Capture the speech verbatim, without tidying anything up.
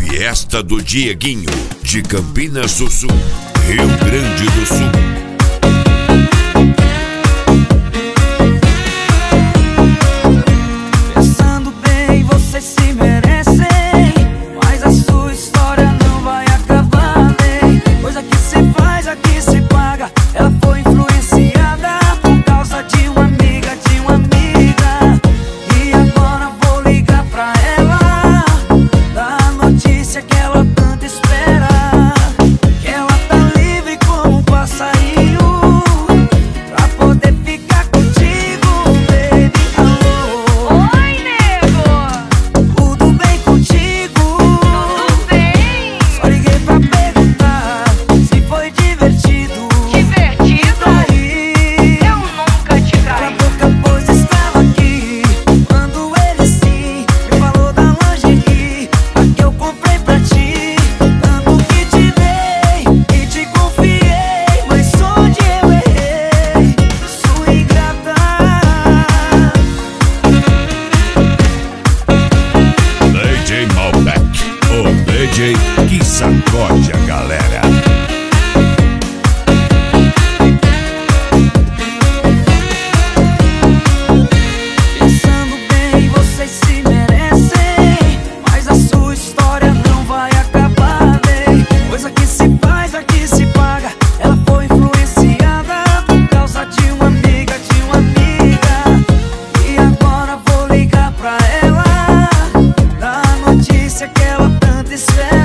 Fiesta do Dieguinho, de Campinas do Sul, Rio Grande do Sul. Pensando bem, vocês se merecem, mas a sua história não vai acabar bem. Coisa que se faz, aqui se paga. Ela foi influenciada por causa de uma amiga, de uma amiga. E agora vou ligar pra ela, dar a notícia que ela tanto espera, que ela tá livre como um passarinho, pra poder ficar contigo, baby. Alô, Oi, nego! tudo bem contigo? Tudo bem? Só liguei pra perguntar se foi divertido. Divertido? Aí, Eu nunca te cala a traí. boca, pois estava aqui quando ele sim me falou da lingerie, a que eu comprei pra ti. Tanto que te dei e te confiei, mas onde eu errei, sua ingrata. D J Malbec, o D J que sacode a galera. Pensando bem, vocês se merecem, mas a sua história não vai acabar bem. Coisa que se faz, aqui se paga. Ela foi influenciada por causa de uma amiga, de uma amiga. E agora vou ligar pra ela, dar a notícia que ela tanto espera,